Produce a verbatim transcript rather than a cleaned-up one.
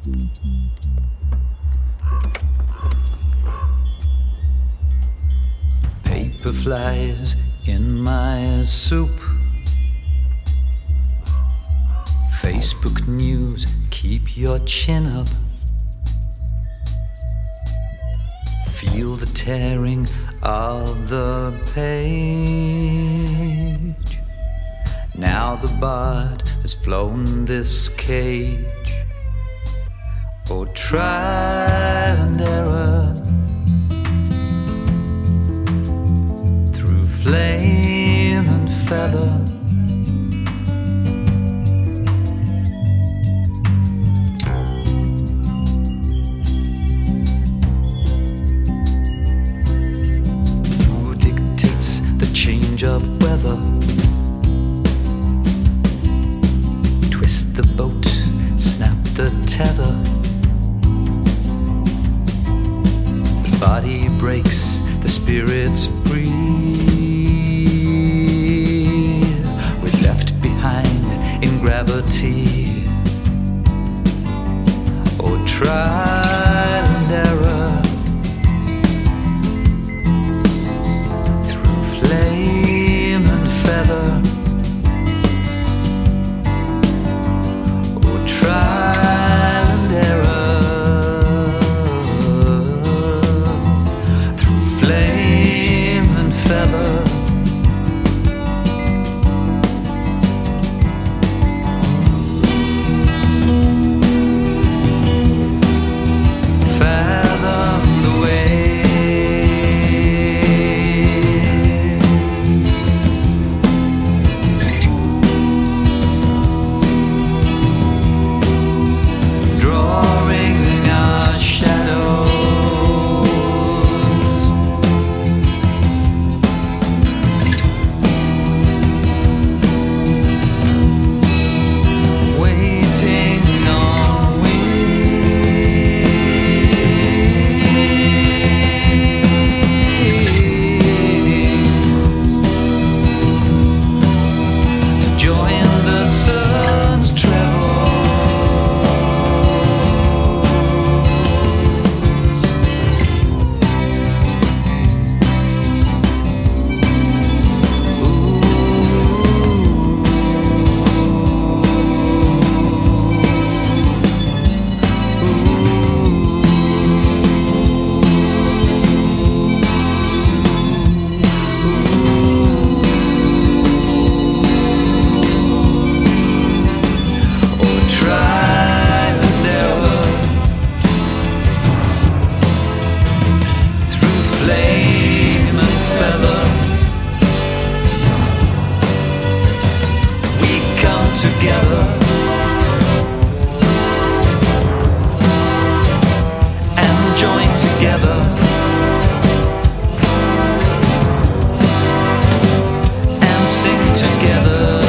Paper flies in my soup. Facebook news, keep your chin up. Feel the tearing of the page. Now the bard has flown this cage. Oh, trial and error through flame and feather. Change of weather. Twist the boat, snap the tether. The body breaks, the spirit's free. We're left behind in gravity. Oh, trial and error. Flame and feather. Oh, trial and error through flame and feather. Fathom the way. Together and join together and sing together.